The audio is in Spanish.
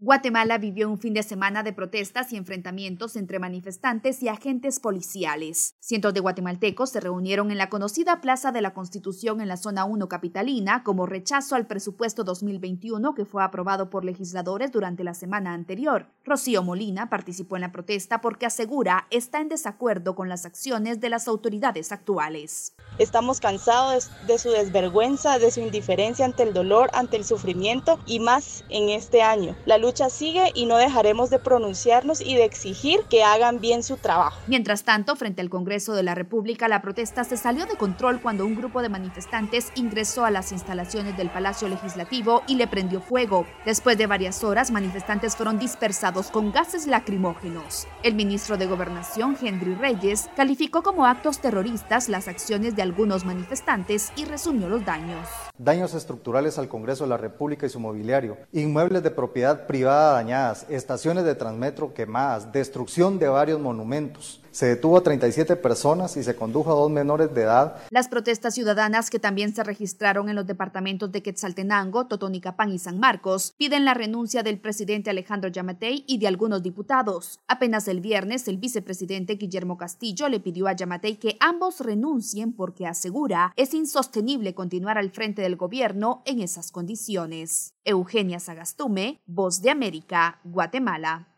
Guatemala vivió un fin de semana de protestas y enfrentamientos entre manifestantes y agentes policiales. Cientos de guatemaltecos se reunieron en la conocida Plaza de la Constitución en la Zona 1 capitalina como rechazo al presupuesto 2021 que fue aprobado por legisladores durante la semana anterior. Rocío Molina participó en la protesta porque asegura está en desacuerdo con las acciones de las autoridades actuales. Estamos cansados de su desvergüenza, de su indiferencia ante el dolor, ante el sufrimiento y más en este año. La lucha sigue y no dejaremos de pronunciarnos y de exigir que hagan bien su trabajo. Mientras tanto, frente al Congreso de la República, la protesta se salió de control cuando un grupo de manifestantes ingresó a las instalaciones del Palacio Legislativo y le prendió fuego. Después de varias horas, manifestantes fueron dispersados con gases lacrimógenos. El ministro de Gobernación, Henry Reyes, calificó como actos terroristas las acciones de algunos manifestantes y resumió los daños. Daños estructurales al Congreso de la República y su mobiliario, inmuebles de propiedad privada dañadas, estaciones de Transmetro quemadas, destrucción de varios monumentos. Se detuvo a 37 personas y se condujo a 2 menores de edad. Las protestas ciudadanas que también se registraron en los departamentos de Quetzaltenango, Totonicapán y San Marcos piden la renuncia del presidente Alejandro Yamatei y de algunos diputados. Apenas el viernes, el vicepresidente Guillermo Castillo le pidió a Yamatei que ambos renuncien porque asegura es insostenible continuar al frente del gobierno en esas condiciones. Eugenia Sagastume, Voz de América, Guatemala.